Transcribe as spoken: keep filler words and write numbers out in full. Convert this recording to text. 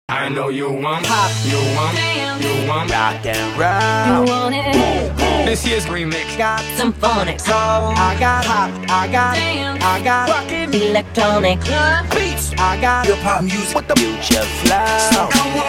I know you want pop, you want, Damn. you want Rock and roll. You want it? This year's remix. Got Some phonics. soul. I got pop. I got. Damn. I got Rockin' Electronic. beats. I got hip hop music with the future flow. Come on.